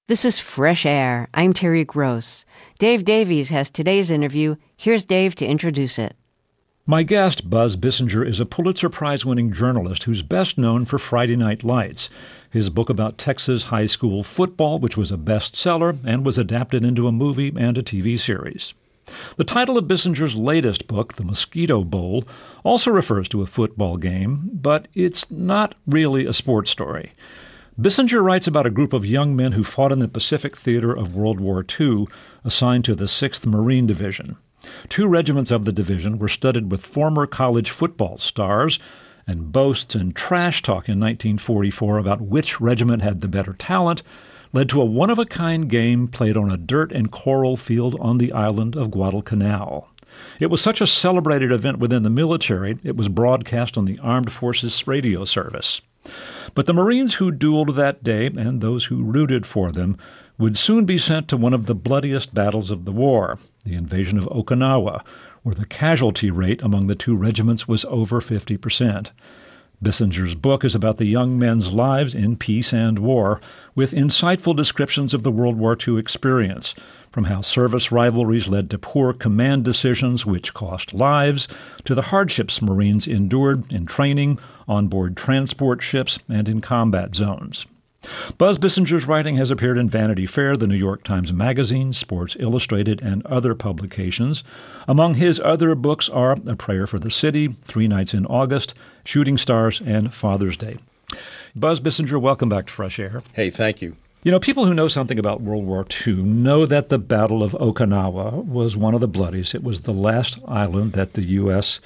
This is Fresh Air. I'm Terry Gross. Dave Davies has today's interview. Here's Dave to introduce it. My guest, Buzz Bissinger, is a Pulitzer Prize-winning journalist who's best known for Friday Night Lights, his book about Texas high school football, which was a bestseller and was adapted into a movie and a TV series. The title of Bissinger's latest book, The Mosquito Bowl, also refers to a football game, but it's not really a sports story. Bissinger writes about a group of young men who fought in the Pacific Theater of World War II, assigned to the 6th Marine Division. 2 regiments of the division were studded with former college football stars, and boasts and trash talk in 1944 about which regiment had the better talent led to a one-of-a-kind game played on a dirt and coral field on the island of Guadalcanal. It was such a celebrated event within the military, it was broadcast on the Armed Forces radio service. But the Marines who dueled that day, and those who rooted for them, would soon be sent to one of the bloodiest battles of the war, the invasion of Okinawa, where the casualty rate among the 2 regiments was over 50%. Bissinger's book is about the young men's lives in peace and war, with insightful descriptions of the World War II experience, from how service rivalries led to poor command decisions which cost lives, to the hardships Marines endured in training, on board transport ships, and in combat zones. Buzz Bissinger's writing has appeared in Vanity Fair, the New York Times Magazine, Sports Illustrated, and other publications. Among his other books are A Prayer for the City, 3 Nights in August, Shooting Stars, and Father's Day. Buzz Bissinger, welcome back to Fresh Air. Hey, thank you. You know, people who know something about World War II know that the Battle of Okinawa was one of the bloodiest. It was the last island that the U.S.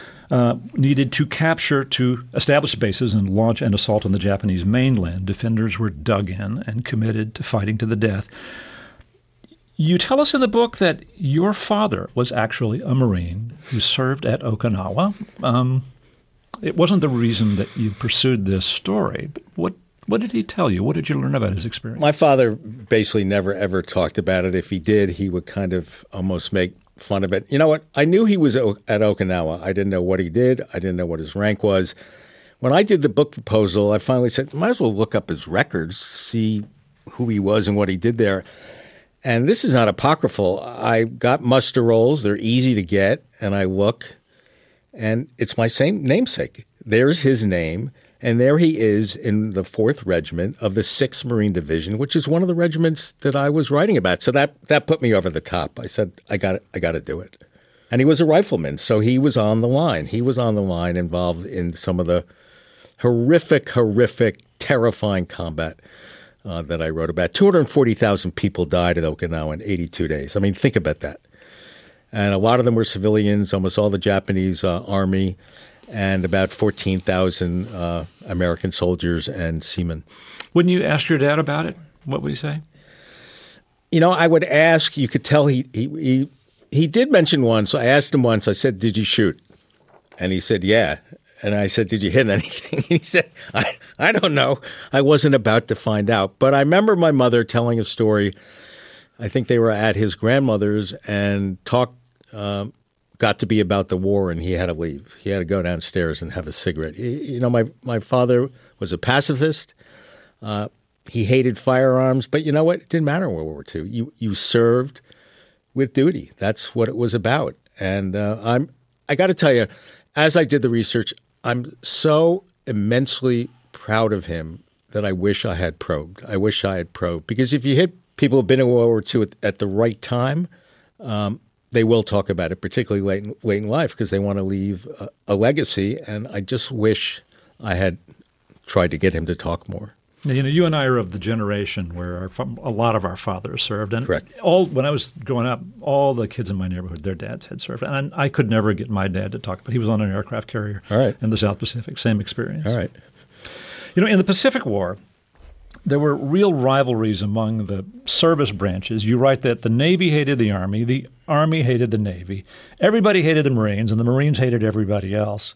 Needed to capture to establish bases and launch an assault on the Japanese mainland. Defenders were dug in and committed to fighting to the death. You tell us in the book that your father was actually a Marine who served at Okinawa. It wasn't the reason that you pursued this story, but what did he tell you? What did you learn about his experience? My father basically never, ever talked about it. If he did, he would kind of almost make fun of it. You know what? I knew he was at Okinawa. I didn't know what he did. I didn't know what his rank was. When I did the book proposal, I finally said, might as well look up his records, see who he was and what he did there. And this is not apocryphal. I got muster rolls. They're easy to get. And I look, and it's my same namesake. There's his name. And there he is in the 4th Regiment of the 6th Marine Division, which is one of the regiments that I was writing about. So that put me over the top. I said, I got to do it. And he was a rifleman, so he was on the line. He was on the line, involved in some of the horrific, terrifying combat that I wrote about. 240,000 people died at Okinawa in 82 days. I mean, think about that. And a lot of them were civilians, almost all the Japanese army, and about 14,000 American soldiers and seamen. When you asked your dad about it, what would he say? You know, I would ask. You could tell he did mention once. I asked him once. I said, "Did you shoot?" And he said, "Yeah." And I said, "Did you hit anything?" He said, "I don't know. I wasn't about to find out." But I remember my mother telling a story. I think they were at his grandmother's and got to be about the war, and he had to leave. He had to go downstairs and have a cigarette. You know, my father was a pacifist. He hated firearms, but you know what? It didn't matter in World War II. You served with duty. That's what it was about. And I got to tell you, as I did the research, I'm so immensely proud of him that I wish I had probed. Because if you hit people who've been in World War II at the right time, they will talk about it, particularly late in life, because they want to leave a legacy. And I just wish I had tried to get him to talk more. You know, you and I are of the generation where a lot of our fathers served. And correct. When I was growing up, all the kids in my neighborhood, their dads had served. And I could never get my dad to talk, but he was on an aircraft carrier in the South Pacific. Same experience. All right. You know, in the Pacific War, there were real rivalries among the service branches. You write that the Navy hated the Army hated the Navy, everybody hated the Marines, and the Marines hated everybody else.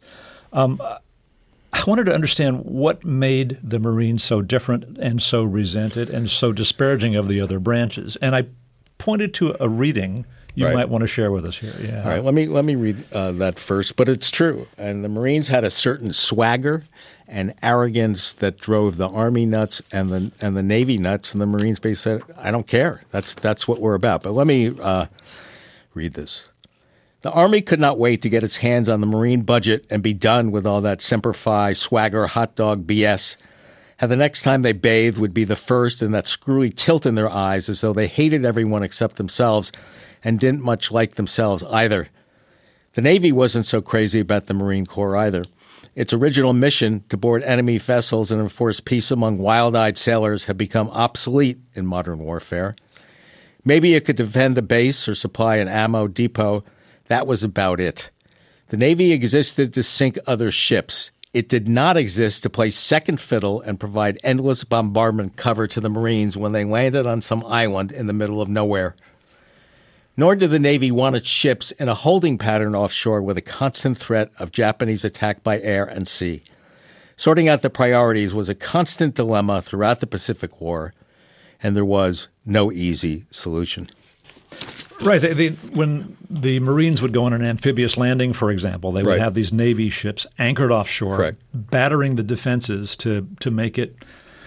I wanted to understand what made the Marines so different and so resented and so disparaging of the other branches. And I pointed to a reading you might want to share with us here. Yeah. All right, let me read that first, but it's true. And the Marines had a certain swagger and arrogance that drove the Army nuts and the Navy nuts, and the Marines basically said, "I don't care. That's what we're about." But let me read this. The Army could not wait to get its hands on the Marine budget and be done with all that Semper Fi, swagger, hot dog BS. How the next time they bathed would be the first, and that screwy tilt in their eyes as though they hated everyone except themselves and didn't much like themselves either. The Navy wasn't so crazy about the Marine Corps either. Its original mission to board enemy vessels and enforce peace among wild-eyed sailors had become obsolete in modern warfare. Maybe it could defend a base or supply an ammo depot. That was about it. The Navy existed to sink other ships. It did not exist to play second fiddle and provide endless bombardment cover to the Marines when they landed on some island in the middle of nowhere. Nor did the Navy want its ships in a holding pattern offshore with a constant threat of Japanese attack by air and sea. Sorting out the priorities was a constant dilemma throughout the Pacific War, and there was no easy solution. Right. When the Marines would go on an amphibious landing, for example, they would have these Navy ships anchored offshore, battering the defenses to make it,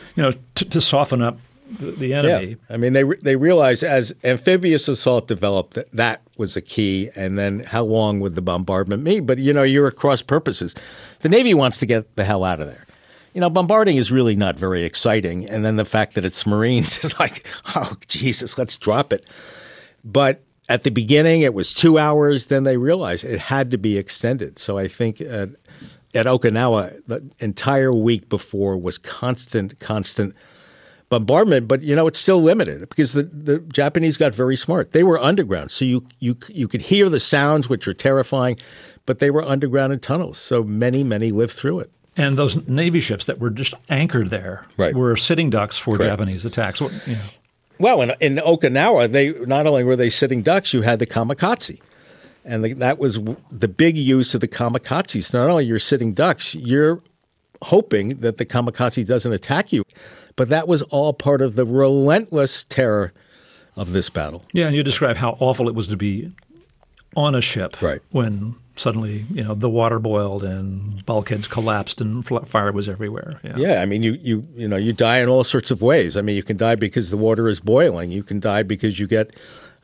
to soften up the enemy. Yeah. I mean, they realized as amphibious assault developed that was a key, and then how long would the bombardment be? But, you're at cross purposes. The Navy wants to get the hell out of there. Bombarding is really not very exciting, and then the fact that it's Marines is like, oh, Jesus, let's drop it. But at the beginning, it was 2 hours. Then they realized it had to be extended. So I think at Okinawa, the entire week before was constant bombardment. But, it's still limited because the Japanese got very smart. They were underground. So you could hear the sounds, which were terrifying, but they were underground in tunnels. So many lived through it. And those Navy ships that were just anchored there were sitting ducks for Japanese attacks. Well, in Okinawa, not only were they sitting ducks, you had the kamikaze. And that was the big use of the kamikazes. Not only you're sitting ducks, you're hoping that the kamikaze doesn't attack you. But that was all part of the relentless terror of this battle. Yeah, and you describe how awful it was to be on a ship when suddenly, the water boiled and bulkheads collapsed and fire was everywhere. Yeah, I mean, you die in all sorts of ways. I mean, you can die because the water is boiling. You can die because you get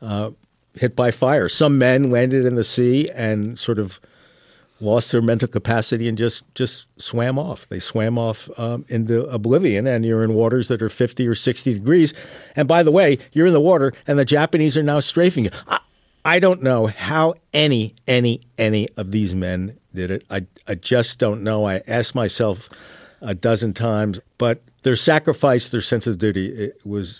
hit by fire. Some men landed in the sea and sort of lost their mental capacity and just swam off. They swam off into oblivion, and you're in waters that are 50 or 60 degrees. And by the way, you're in the water, and the Japanese are now strafing you. I don't know how any of these men did it. I just don't know. I asked myself a dozen times, but their sacrifice, their sense of duty,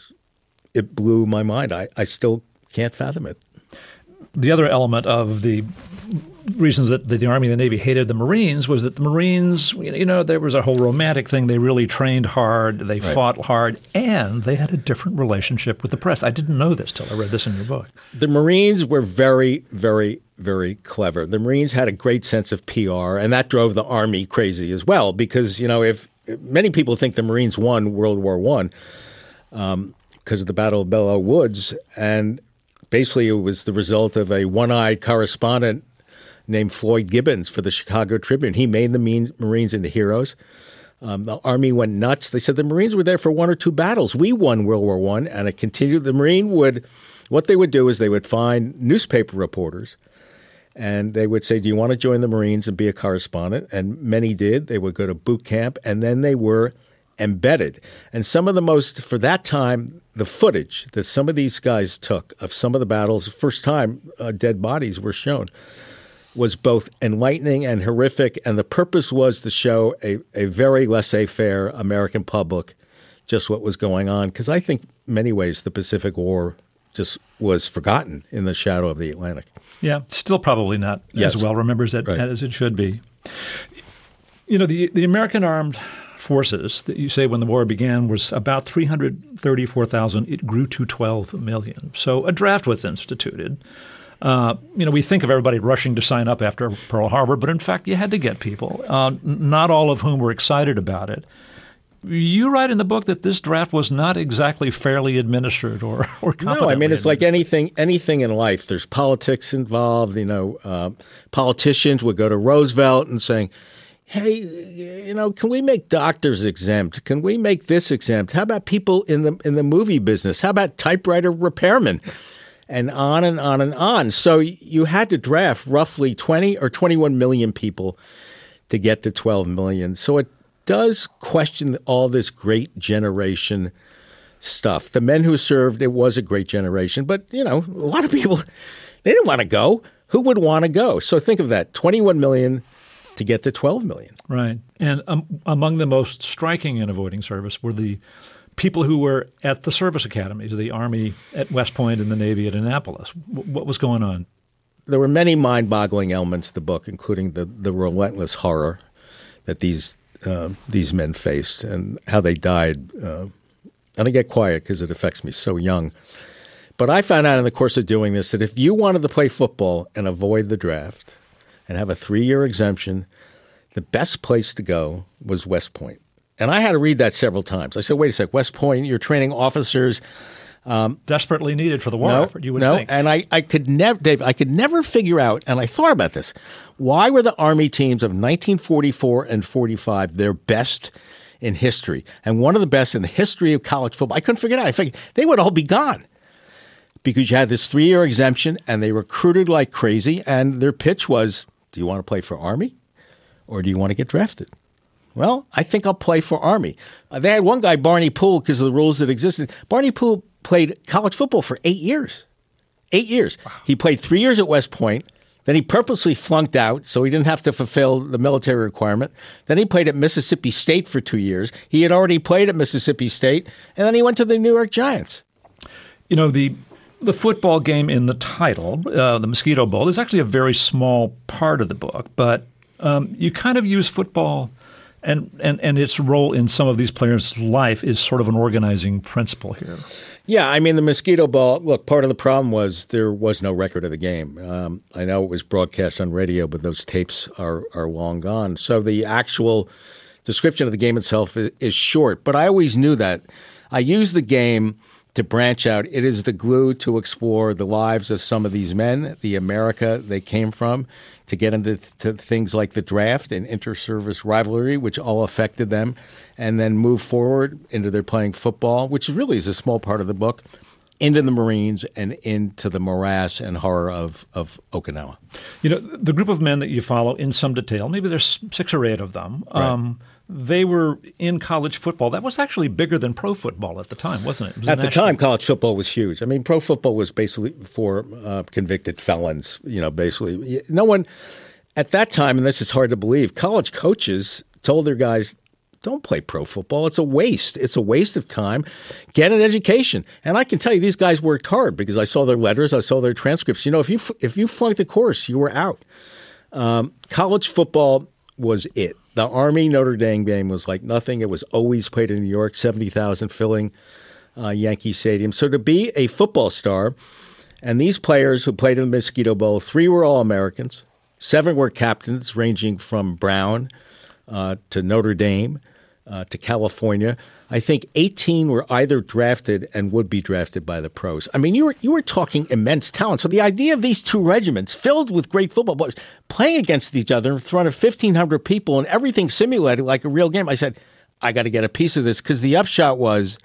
it blew my mind. I still can't fathom it. The other element of the reasons that the Army and the Navy hated the Marines was that the Marines, there was a whole romantic thing. They really trained hard. They fought hard. And they had a different relationship with the press. I didn't know this till I read this in your book. The Marines were very, very, very clever. The Marines had a great sense of PR, and that drove the Army crazy as well because, if many people think the Marines won World War I because of the Battle of Belleau Woods, and basically it was the result of a one-eyed correspondent named Floyd Gibbons for the Chicago Tribune. He made the Marines into heroes. The Army went nuts. They said the Marines were there for one or two battles. We won World War I, and it continued. What they would do is they would find newspaper reporters, and they would say, do you want to join the Marines and be a correspondent? And many did. They would go to boot camp, and then they were embedded. And some of the most, for that time, the footage that some of these guys took of some of the battles, the first time dead bodies were shown, was both enlightening and horrific, and the purpose was to show a very laissez-faire American public just what was going on. Because I think in many ways the Pacific War just was forgotten in the shadow of the Atlantic. Yeah, still probably not as well remembered as it should be. The American armed forces that you say when the war began was about 334,000. It grew to 12 million. So a draft was instituted. We think of everybody rushing to sign up after Pearl Harbor, but in fact, you had to get people, not all of whom were excited about it. you write in the book that this draft was not exactly fairly administered or competently No, I mean, it's like administered. anything in life. There's politics involved. Politicians would go to Roosevelt and saying, hey, can we make doctors exempt? Can we make this exempt? How about people in the movie business? How about typewriter repairmen? And on and on and on. So you had to draft roughly 20 or 21 million people to get to 12 million. So it does question all this great generation stuff. The men who served, it was a great generation. But, a lot of people, they didn't want to go. Who would want to go? So think of that, 21 million to get to 12 million. Right. And among the most striking in avoiding service were the people who were at the service academies, the Army at West Point and the Navy at Annapolis. What was going on? There were many mind-boggling elements to the book, including the relentless horror that these men faced and how they died. And I get quiet because it affects me so young. But I found out in the course of doing this that if you wanted to play football and avoid the draft and have a 3-year exemption, the best place to go was West Point. And I had to read that several times. I said, wait a sec, West Point, you're training officers. Desperately needed for the war effort, you would think. And I could never, Dave, I could never figure out, and I thought about this, why were the Army teams of 1944 and 45 their best in history? And one of the best in the history of college football. I couldn't figure it out. I figured they would all be gone because you had this 3-year exemption and they recruited like crazy. And their pitch was, do you want to play for Army or do you want to get drafted? Well, I think I'll play for Army. They had one guy, Barney Poole, because of the rules that existed. Barney Poole played college football for 8 years. 8 years. Wow. He played 3 years at West Point. Then he purposely flunked out so he didn't have to fulfill the military requirement. Then he played at Mississippi State for 2 years. He had already played at Mississippi State. And then he went to the New York Giants. The football game in the title, the Mosquito Bowl, is actually a very small part of the book. But you kind of use football and its role in some of these players' life is sort of an organizing principle here. Yeah, I mean, the Mosquito Bowl, look, part of the problem was there was no record of the game. I know it was broadcast on radio, but those tapes are long gone. So the actual description of the game itself is short. But I always knew that. I used the game to branch out. It is the glue to explore the lives of some of these men, the America they came from, to get into things like the draft and inter-service rivalry, which all affected them, and then move forward into their playing football, which really is a small part of the book, into the Marines and into the morass and horror of Okinawa. The group of men that you follow in some detail, maybe there's 6 or 8 of them, right. They were in college football. That was actually bigger than pro football at the time, wasn't it? At the time, college football was huge. I mean, pro football was basically for convicted felons, basically. No one at that time, and this is hard to believe, college coaches told their guys, don't play pro football. It's a waste. It's a waste of time. Get an education. And I can tell you these guys worked hard because I saw their letters. I saw their transcripts. If you flunked the course, you were out. College football was it. The Army-Notre Dame game was like nothing. It was always played in New York, 70,000 filling Yankee Stadium. So to be a football star, and these players who played in the Mosquito Bowl, 3 were All-Americans, 7 were captains ranging from Brown to Notre Dame to California. I think 18 were either drafted and would be drafted by the pros. I mean, you were talking immense talent. So the idea of these 2 regiments filled with great football players playing against each other in front of 1,500 people and everything simulated like a real game, I said, I got to get a piece of this because the upshot was,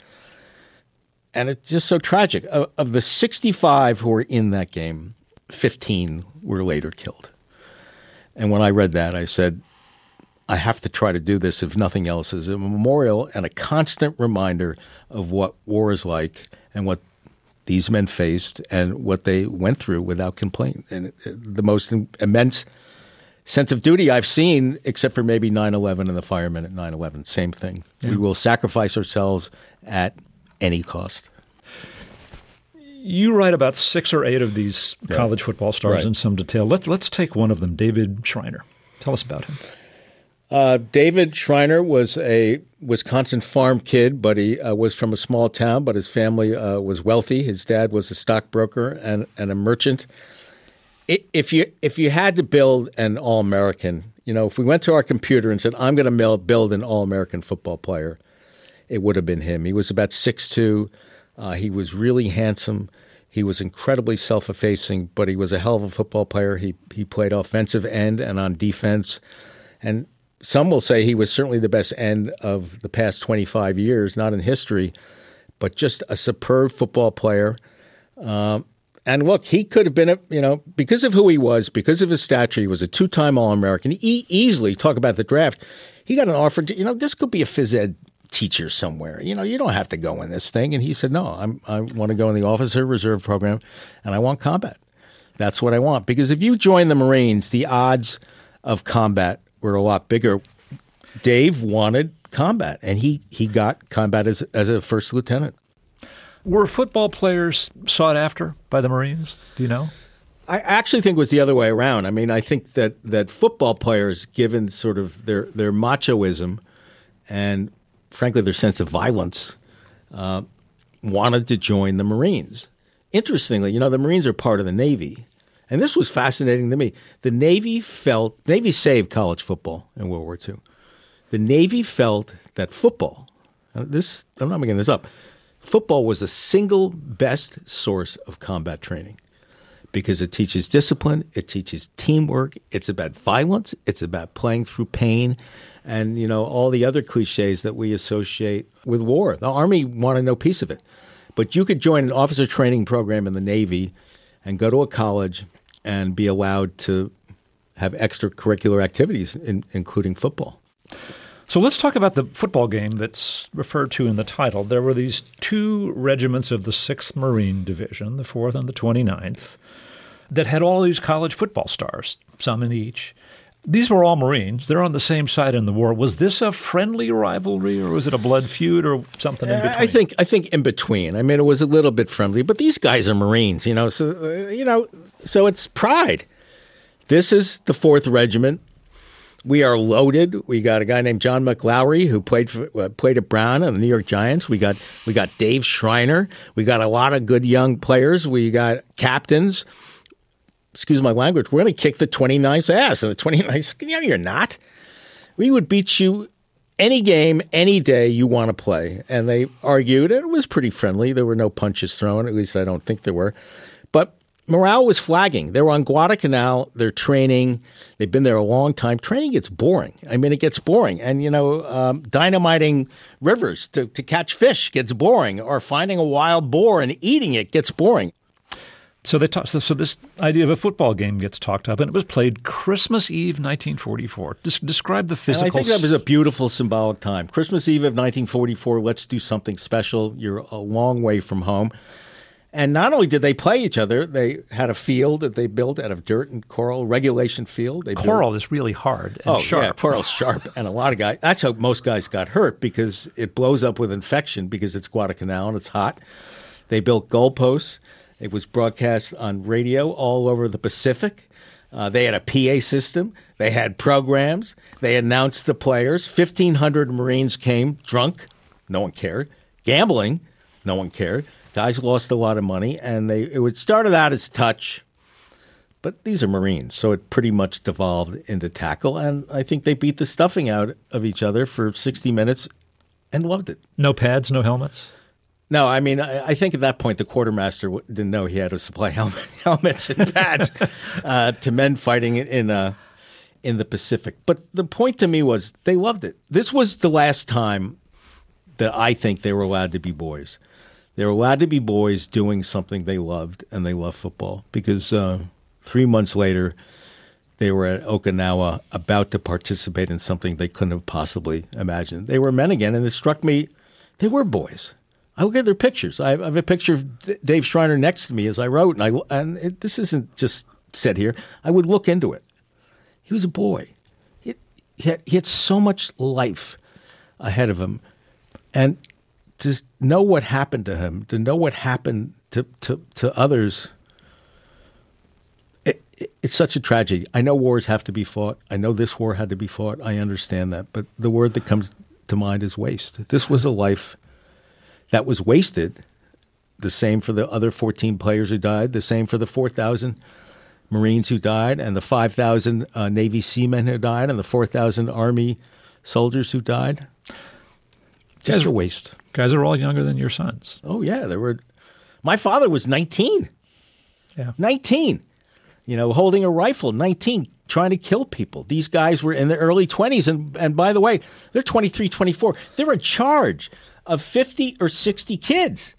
and it's just so tragic, of the 65 who were in that game, 15 were later killed. And when I read that, I said, I have to try to do this, if nothing else, as a memorial and a constant reminder of what war is like and what these men faced and what they went through without complaint. And the most immense sense of duty I've seen, except for maybe 9/11 and the firemen at 9/11. Same thing. Yeah. We will sacrifice ourselves at any cost. You write about 6 or 8 of these college football stars in some detail. Let's take one of them, David Schreiner. Tell us about him. David Schreiner was a Wisconsin farm kid, but he was from a small town, but his family was wealthy. His dad was a stockbroker and a merchant. If you had to build an All-American, if we went to our computer and said, I'm going to build an All-American football player, it would have been him. He was about 6'2". He was really handsome. He was incredibly self-effacing, but he was a hell of a football player. He played offensive end and on defense. And some will say he was certainly the best end of the past 25 years, not in history, but just a superb football player. And look, he could have been, because of who he was, because of his stature, he was a two-time All-American. He easily, talk about the draft, he got an offer to, this could be a phys ed teacher somewhere. You don't have to go in this thing. And he said, no, I want to go in the Officer Reserve Program, and I want combat. That's what I want. Because if you join the Marines, the odds of combat were a lot bigger. Dave wanted combat, and he got combat as a first lieutenant. Were football players sought after by the Marines? Do you know? I actually think it was the other way around. I mean, I think that football players, given sort of their machoism and, frankly, their sense of violence, wanted to join the Marines. Interestingly, the Marines are part of the Navy. And this was fascinating to me. The Navy saved college football in World War II. The Navy felt that football, I'm not making this up, football was the single best source of combat training because it teaches discipline, it teaches teamwork, it's about violence, it's about playing through pain, and all the other cliches that we associate with war. The Army wanted no piece of it. But you could join an officer training program in the Navy and go to a college and be allowed to have extracurricular activities, including football. So let's talk about the football game that's referred to in the title. There were these two regiments of the 6th Marine Division, the 4th and the 29th, that had all these college football stars, some in each. These were all Marines. They're on the same side in the war. Was this a friendly rivalry, or was it a blood feud, or something in between? I think in between. I mean, it was a little bit friendly, but these guys are Marines, so it's pride. This is the 4th Regiment. We are loaded. We got a guy named John McLaury who played at Brown and the New York Giants. We got Dave Schreiner. We got a lot of good young players. We got captains. Excuse my language. We're going to kick the 29th's ass. And the 29th, you're not. We would beat you any game, any day you want to play. And they argued. It was pretty friendly. There were no punches thrown. At least I don't think there were. But morale was flagging. They were on Guadalcanal. They're training. They've been there a long time. Training gets boring. I mean, it gets boring. And, dynamiting rivers to catch fish gets boring, or finding a wild boar and eating it gets boring. So this idea of a football game gets talked up, and it was played Christmas Eve, 1944. Describe the physical. And I think that was a beautiful symbolic time. Christmas Eve of 1944, let's do something special. You're a long way from home. And not only did they play each other, they had a field that they built out of dirt and coral, regulation field. Coral is really hard and sharp. Yeah, coral's sharp, and a lot of guys. That's how most guys got hurt, because it blows up with infection because it's Guadalcanal and it's hot. They built goalposts. It was broadcast on radio all over the Pacific. They had a PA system. They had programs. They announced the players. 1,500 Marines came drunk. No one cared. Gambling. No one cared. Guys lost a lot of money, and it started out as touch, but these are Marines, so it pretty much devolved into tackle, and I think they beat the stuffing out of each other for 60 minutes and loved it. No pads, no helmets? No, I mean, I think at that point the quartermaster didn't know he had to supply helmets and pads to men fighting in the Pacific. But the point to me was they loved it. This was the last time that I think they were allowed to be boys. They were allowed to be boys doing something they loved, and they loved football, because 3 months later they were at Okinawa about to participate in something they couldn't have possibly imagined. They were men again, and it struck me they were boys. I look at their pictures. I have a picture of Dave Schreiner next to me as I wrote, this isn't just said here. I would look into it. He was a boy. He had so much life ahead of him, and to know what happened to him, to know what happened to others, it's such a tragedy. I know wars have to be fought. I know this war had to be fought. I understand that. But the word that comes to mind is waste. This was a life that was wasted. The same for the other 14 players who died, the same for the 4,000 Marines who died, and the 5,000 Navy seamen who died, and the 4,000 Army soldiers who died. Just a waste. Guys are all younger than your sons. Oh, yeah. My father was 19. Yeah. 19. Holding a rifle, 19, trying to kill people. These guys were in their early 20s. And by the way, they're 23, 24. They're in charge of 50 or 60 kids.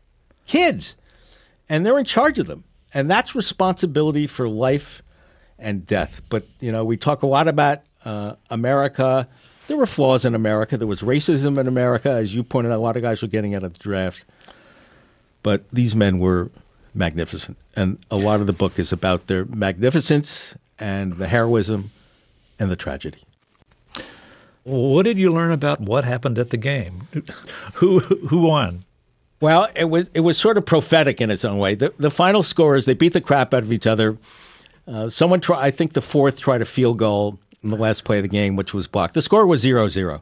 And they're in charge of them. And that's responsibility for life and death. But, we talk a lot about America. There were flaws in America. There was racism in America. As you pointed out, a lot of guys were getting out of the draft. But these men were magnificent. And a lot of the book is about their magnificence and the heroism and the tragedy. What did you learn about what happened at the game? Who won? Well, it was sort of prophetic in its own way. The final score is they beat the crap out of each other. I think the fourth tried a field goal in the last play of the game, which was blocked. The score was 0-0.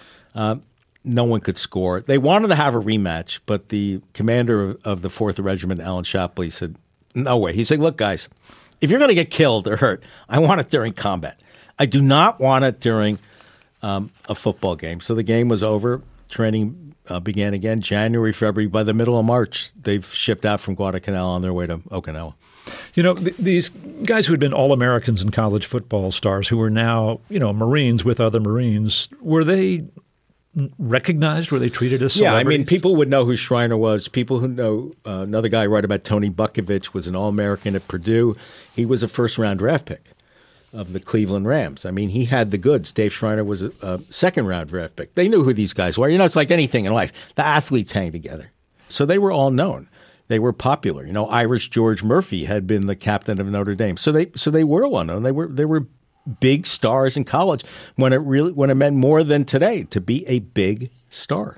No one could score. They wanted to have a rematch, but the commander of the 4th Regiment, Alan Shapley, said, no way. He said, look, guys, if you're going to get killed or hurt, I want it during combat. I do not want it during a football game. So the game was over. Training began again January, February. By the middle of March, they've shipped out from Guadalcanal on their way to Okinawa. These guys who had been All-Americans and college football stars who were now, Marines with other Marines, were they recognized? Were they treated as celebrities? Yeah, I mean, people would know who Shriner was. People who know another guy I write about, Tony Bukovich, was an All-American at Purdue. He was a first-round draft pick of the Cleveland Rams. I mean, he had the goods. Dave Shriner was a second-round draft pick. They knew who these guys were. It's like anything in life. The athletes hang together. So they were all known. They were popular. Irish George Murphy had been the captain of Notre Dame. So they were well known. They were big stars in college when it meant more than today to be a big star.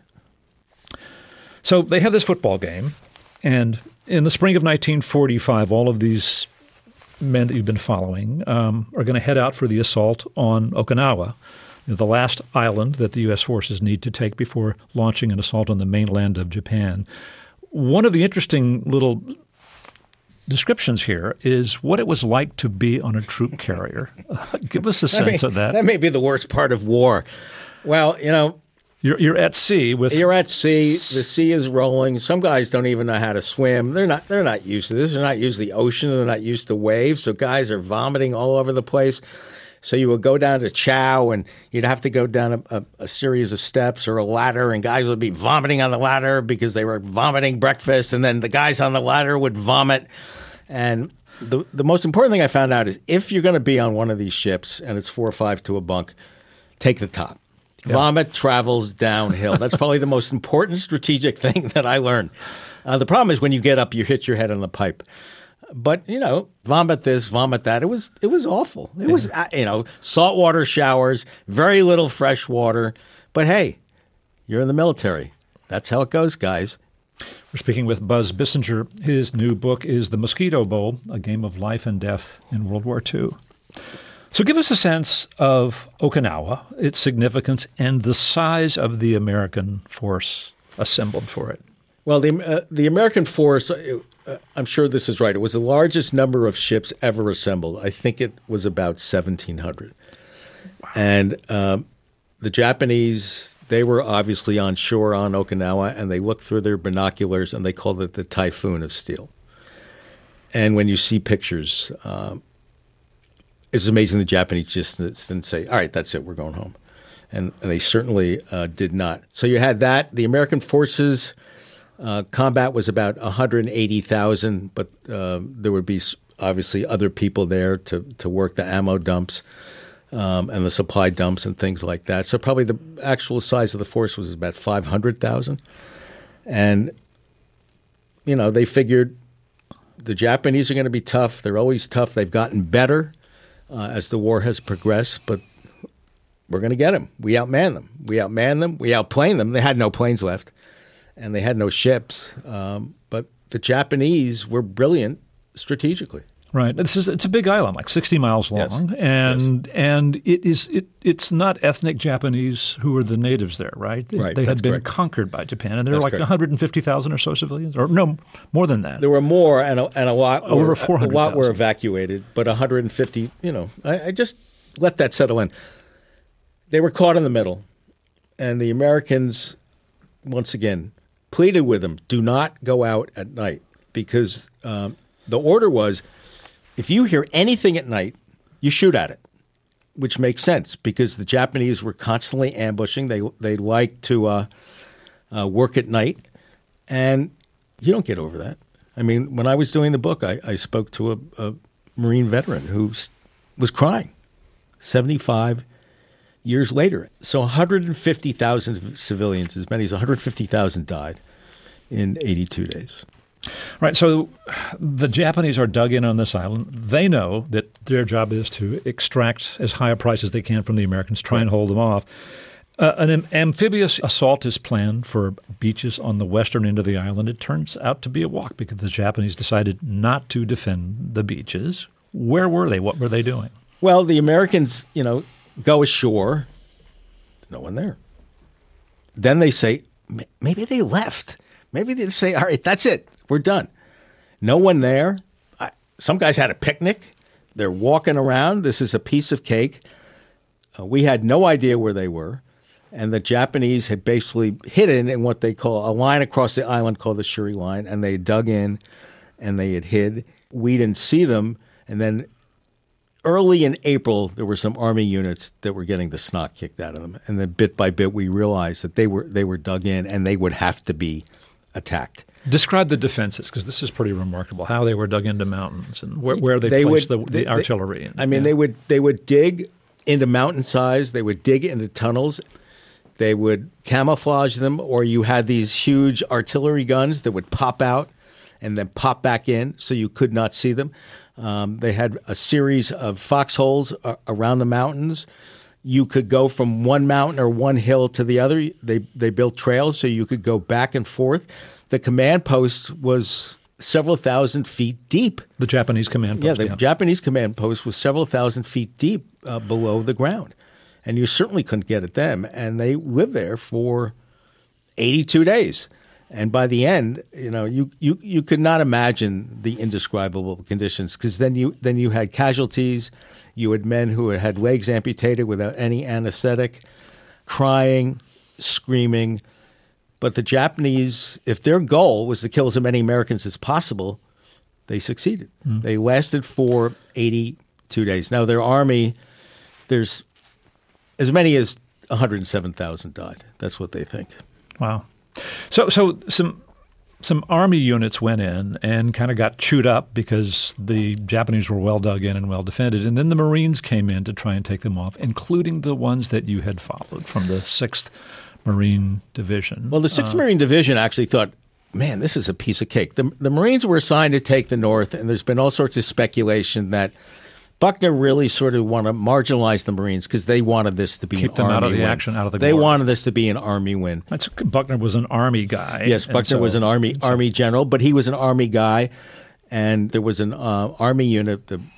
So they have this football game, and in the spring of 1945, all of these men that you've been following are going to head out for the assault on Okinawa, the last island that the U.S. forces need to take before launching an assault on the mainland of Japan. One of the interesting little descriptions here is what it was like to be on a troop carrier. Give us a sense of that. That may be the worst part of war. Well, you're at sea You're at sea. The sea is rolling. Some guys don't even know how to swim. They're not used to this. They're not used to the ocean. They're not used to waves. So guys are vomiting all over the place. So you would go down to chow, and you'd have to go down a series of steps or a ladder, and guys would be vomiting on the ladder because they were vomiting breakfast, and then the guys on the ladder would vomit. And the most important thing I found out is if you're going to be on one of these ships and it's 4 or 5 to a bunk, take the top. Yeah. Vomit travels downhill. That's probably the most important strategic thing that I learned. The problem is when you get up, you hit your head on the pipe. But, vomit this, vomit that. It was awful. It was, saltwater showers, very little fresh water. But hey, you're in the military. That's how it goes, guys. We're speaking with Buzz Bissinger. His new book is The Mosquito Bowl, a game of life and death in World War II. So give us a sense of Okinawa, its significance, and the size of the American force assembled for it. Well, the American force, I'm sure this is right, it was the largest number of ships ever assembled. I think it was about 1,700. Wow. And the Japanese, they were obviously on shore on Okinawa, and they looked through their binoculars, and they called it the Typhoon of Steel. And when you see pictures, it's amazing the Japanese just didn't say, all right, that's it, we're going home. And they certainly did not. So you had that. The American forces, combat was about 180,000, but there would be obviously other people there to work the ammo dumps and the supply dumps and things like that. So probably the actual size of the force was about 500,000. And, they figured the Japanese are going to be tough. They're always tough. They've gotten better as the war has progressed, but we're going to get them. We outman them. We outplane them. They had no planes left, and they had no ships. But the Japanese were brilliant strategically. Right. It's a big island, like 60 miles long, yes. And it's not ethnic Japanese who are the natives there, right? Right. They had been correct. Conquered by Japan, and there were like 150,000 or so civilians, or no, more than that. There were more, and a lot over 400,000. A lot were evacuated, but 150. I just let that settle in. They were caught in the middle, and the Americans once again, pleaded with them, do not go out at night, because the order was, if you hear anything at night, you shoot at it, which makes sense because the Japanese were constantly ambushing. They like to work at night, and you don't get over that. I mean, when I was doing the book, I spoke to a Marine veteran who was crying 75 years later. So 150,000 civilians, as many as 150,000 died in 82 days. Right. So the Japanese are dug in on this island. They know that their job is to extract as high a price as they can from the Americans, try and hold them off. An amphibious assault is planned for beaches on the western end of the island. It turns out to be a walk because the Japanese decided not to defend the beaches. Where were they? What were they doing? Well, the Americans, go ashore. No one there. Then they say, maybe they left. Maybe they say, all right, that's it. We're done. No one there. Some guys had a picnic. They're walking around. This is a piece of cake. We had no idea where they were. And the Japanese had basically hidden in what they call a line across the island called the Shuri Line. And they dug in and they had hid. We didn't see them. And then early in April, there were some Army units that were getting the snot kicked out of them. And then bit by bit, we realized that they were dug in and they would have to be attacked. Describe the defenses, because this is pretty remarkable, how they were dug into mountains and where they placed the artillery. They would dig into mountainsides. They would dig into tunnels. They would camouflage them, or you had these huge artillery guns that would pop out and then pop back in so you could not see them. They had a series of foxholes around the mountains. You could go from one mountain or one hill to the other. They built trails so you could go back and forth. The command post was several thousand feet deep. The Japanese command post. Yeah, the Japanese command post was several thousand feet deep below the ground. And you certainly couldn't get at them. And they lived there for 82 days. And by the end, you could not imagine the indescribable conditions, because then you had casualties. You had men who had legs amputated without any anesthetic, crying, screaming. But the Japanese, if their goal was to kill as many Americans as possible, they succeeded. Mm. They lasted for 82 days. Now, their army, there's as many as 107,000 died. That's what they think. Wow. So some Army units went in and kind of got chewed up because the Japanese were well dug in and well defended. And then the Marines came in to try and take them off, including the ones that you had followed from the 6th Marine Division. Well, the 6th Marine Division actually thought, man, this is a piece of cake. The Marines were assigned to take the North, and there's been all sorts of speculation that Buckner really sort of wanted to marginalize the Marines because they wanted this to be Keep an them Army out of the win. action, out of the They glory. wanted this to be an Army win. Buckner was an Army guy. Yes, Buckner was an Army general, but he was an Army guy, and there was an Army unit, the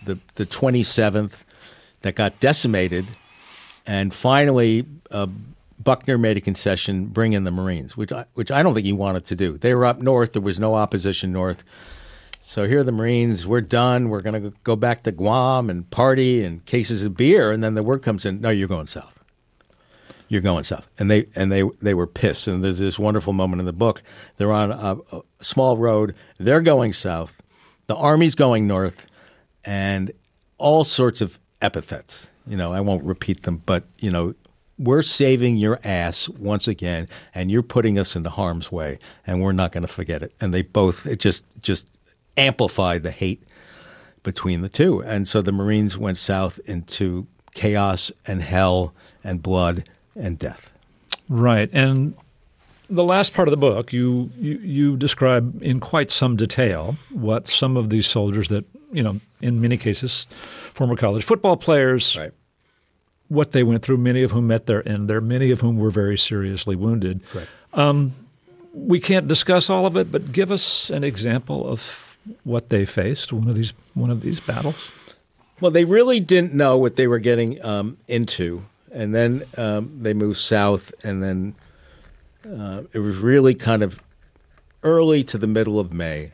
27th, that got decimated, and finally Buckner made a concession, bring in the Marines, which I don't think he wanted to do. They were up north. There was no opposition north. So here are the Marines. We're done. We're going to go back to Guam and party and cases of beer. And then the word comes in, no, you're going south. You're going south. And they were pissed. And there's this wonderful moment in the book. They're on a small road. They're going south. The Army's going north. And all sorts of epithets. I won't repeat them, but, we're saving your ass once again, and you're putting us into harm's way, and we're not going to forget it. And it just amplified the hate between the two. And so the Marines went south into chaos and hell and blood and death. Right. And the last part of the book, you describe in quite some detail what some of these soldiers that, in many cases, former college football players, right, what they went through, many of whom met their end there, many of whom were very seriously wounded. Right. We can't discuss all of it, but give us an example of what they faced, one of these battles. Well, they really didn't know what they were getting into, and then they moved south, and then it was really kind of early to the middle of May,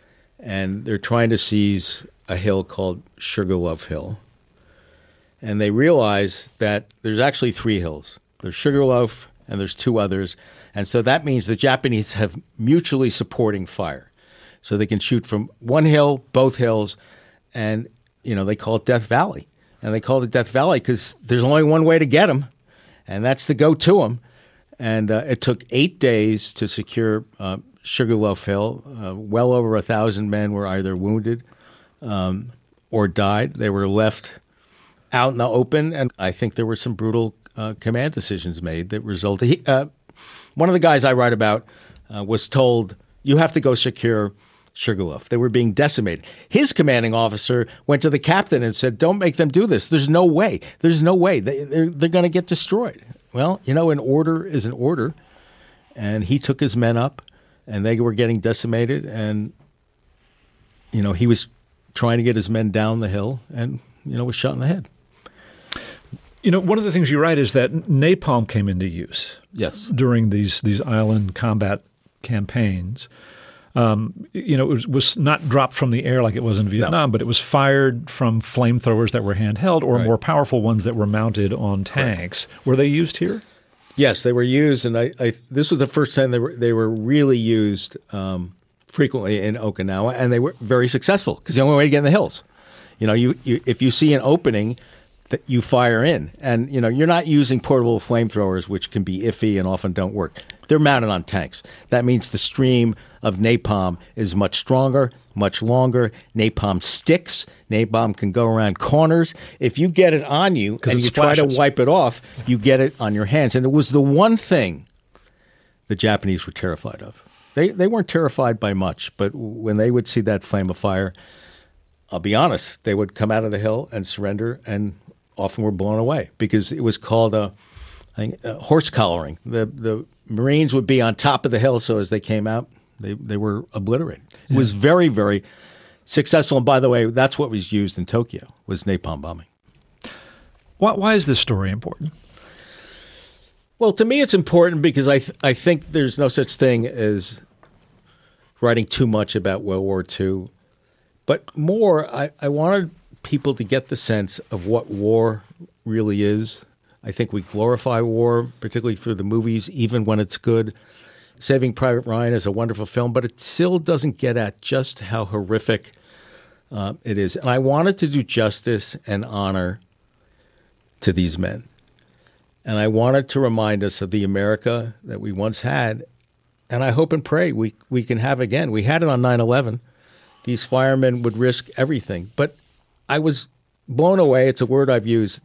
and they're trying to seize a hill called Sugarloaf Hill. And they realize that there's actually 3 hills. There's Sugarloaf, and there's 2 others. And so that means the Japanese have mutually supporting fire. So they can shoot from one hill, both hills, and, they call it Death Valley. And they call it Death Valley because there's only one way to get them, and that's to go to them. And it took 8 days to secure Sugarloaf Hill. Well over 1,000 men were either wounded or died. They were left out in the open, and I think there were some brutal command decisions made that resulted. One of the guys I write about was told, you have to go secure Sugarloaf. They were being decimated. His commanding officer went to the captain and said, don't make them do this. There's no way. There's no way. They're going to get destroyed. Well, an order is an order, and he took his men up, and they were getting decimated, and, he was trying to get his men down the hill and, was shot in the head. One of the things you write is that napalm came into use. Yes. During these island combat campaigns. It was not dropped from the air like it was in Vietnam, but it was fired from flamethrowers that were handheld or more powerful ones that were mounted on tanks. Right. Were they used here? Yes, they were used, and this was the first time they were really used frequently in Okinawa, and they were very successful because the only way to get in the hills. If you see an opening, that you fire in, and you're not using portable flamethrowers, which can be iffy and often don't work. They're mounted on tanks. That means the stream of napalm is much stronger, much longer. Napalm sticks. Napalm can go around corners. If you get it on you and you try to wipe it off, you get it on your hands. And it was the one thing the Japanese were terrified of. They weren't terrified by much, but when they would see that flame of fire, I'll be honest, they would come out of the hill and surrender, and often were blown away because it was called horse collaring. The Marines would be on top of the hill, so as they came out, they were obliterated. It was very, very successful. And by the way, that's what was used in Tokyo, was napalm bombing. Why is this story important? Well, to me, it's important because I think there's no such thing as writing too much about World War II. But more, I wanted people to get the sense of what war really is. I think we glorify war, particularly through the movies, even when it's good. Saving Private Ryan is a wonderful film, but it still doesn't get at just how horrific it is. And I wanted to do justice and honor to these men. And I wanted to remind us of the America that we once had. And I hope and pray we can have again. We had it on 9/11. These firemen would risk everything. But I was blown away. It's a word I've used.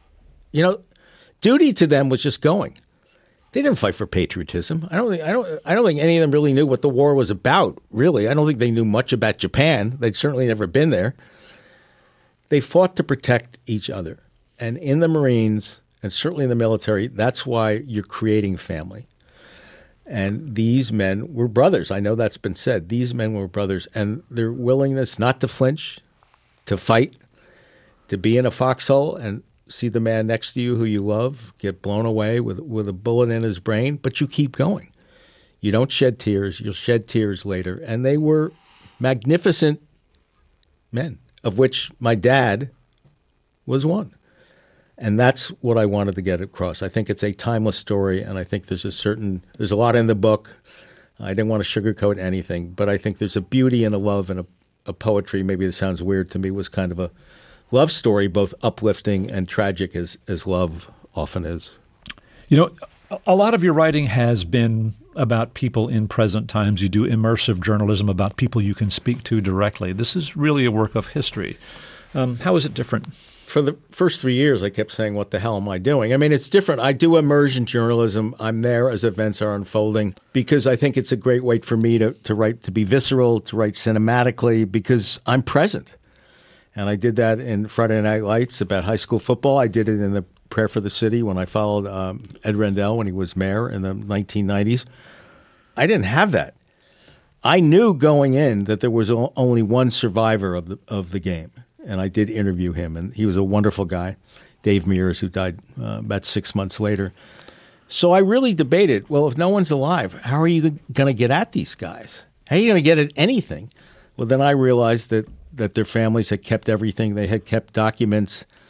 Duty to them was just going. They didn't fight for patriotism. I don't think any of them really knew what the war was about, really. I don't think they knew much about Japan. They'd certainly never been there. They fought to protect each other. And in the Marines, and certainly in the military, that's why you're creating family. And these men were brothers. I know that's been said. These men were brothers. And their willingness not to flinch, to fight, to be in a foxhole and see the man next to you who you love get blown away with a bullet in his brain, but you keep going. You don't shed tears. You'll shed tears later. And they were magnificent men, of which my dad was one. And that's what I wanted to get across. I think it's a timeless story, and I think there's a lot in the book. I didn't want to sugarcoat anything, but I think there's a beauty and a love and a poetry. Maybe this sounds weird to me, was kind of a love story, both uplifting and tragic as love often is. A lot of your writing has been about people in present times. You do immersive journalism about people you can speak to directly. This is really a work of history. How is it different? For the first 3 years, I kept saying, what the hell am I doing? I mean, it's different. I do immersion journalism. I'm there as events are unfolding because I think it's a great way for me to write, to be visceral, to write cinematically, because I'm present. And I did that in Friday Night Lights about high school football. I did it in the Prayer for the City when I followed Ed Rendell when he was mayor in the 1990s. I didn't have that. I knew going in that there was only one survivor of the game. And I did interview him, and he was a wonderful guy, Dave Mears, who died about 6 months later. So I really debated, well, if no one's alive, how are you going to get at these guys? How are you going to get at anything? Well, then I realized that their families had kept everything. They had kept documents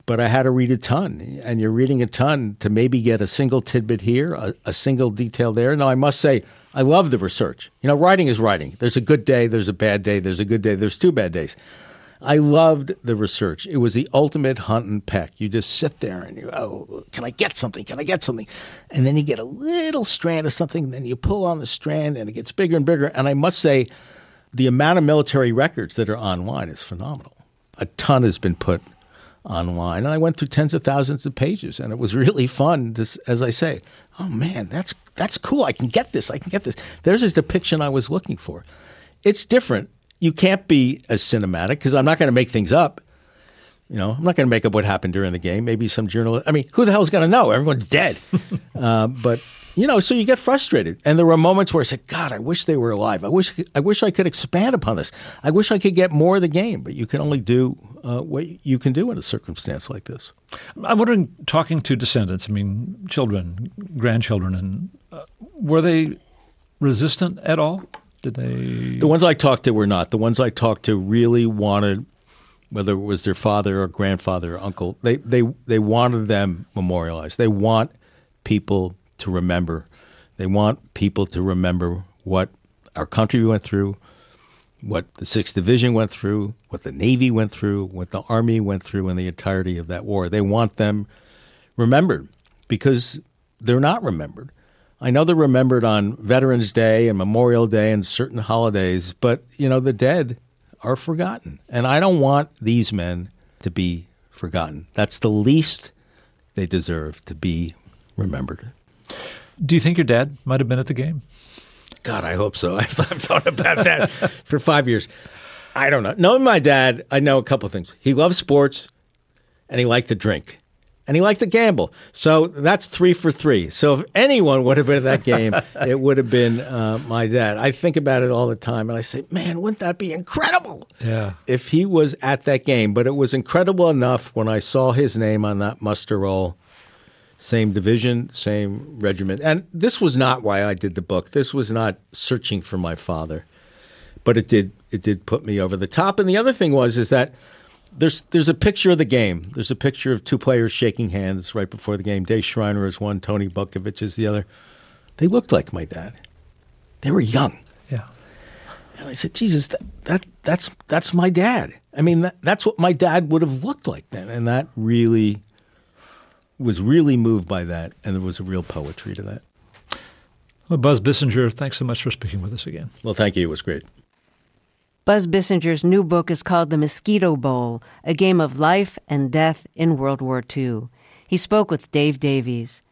but I had to read a ton. And you're reading a ton to maybe get a single tidbit here, a single detail there. Now, I must say, I love the research. Writing is writing. There's a good day, there's a bad day, there's a good day, there's two bad days. I loved the research. It was the ultimate hunt and peck. You just sit there and you, can I get something? Can I get something? And then you get a little strand of something, and then you pull on the strand, and it gets bigger and bigger. And I must say, the amount of military records that are online is phenomenal. A ton has been put online. And I went through tens of thousands of pages, and it was really fun to, as I say, oh, man, that's cool. I can get this. There's a depiction I was looking for. It's different. You can't be as cinematic because I'm not going to make things up. I'm not going to make up what happened during the game. Maybe some journalist. I mean, who the hell is going to know? Everyone's dead. But so you get frustrated. And there were moments where I said, God, I wish they were alive. I wish I could expand upon this. I wish I could get more of the game. But you can only do what you can do in a circumstance like this. I'm wondering, talking to descendants, children, grandchildren, and were they resistant at all? Did they? The ones I talked to were not. The ones I talked to really wanted, whether it was their father or grandfather or uncle, they wanted them memorialized. They want people to remember. They want people to remember what our country went through, what the 6th Division went through, what the Navy went through, what the Army went through in the entirety of that war. They want them remembered because they're not remembered. I know they're remembered on Veterans Day and Memorial Day and certain holidays, but, the dead are forgotten. And I don't want these men to be forgotten. That's the least they deserve, to be remembered. Do you think your dad might have been at the game? God, I hope so. I've thought about that for 5 years. I don't know. Knowing my dad, I know a couple of things. He loved sports, and he liked to drink. And he liked to gamble. So that's 3 for 3. So if anyone would have been at that game, it would have been my dad. I think about it all the time, and I say, man, wouldn't that be incredible if he was at that game? But it was incredible enough when I saw his name on that muster roll, same division, same regiment. And this was not why I did the book. This was not searching for my father. But it did put me over the top. And the other thing is that There's a picture of the game. There's a picture of two players shaking hands right before the game. Dave Schreiner is one, Tony Bukovic is the other. They looked like my dad. They were young. Yeah. And I said, Jesus, that's my dad. That's what my dad would have looked like then. And that really was really moved by that. And there was a real poetry to that. Well, Buzz Bissinger, thanks so much for speaking with us again. Well, thank you. It was great. Buzz Bissinger's new book is called The Mosquito Bowl, a game of life and death in World War II. He spoke with Dave Davies.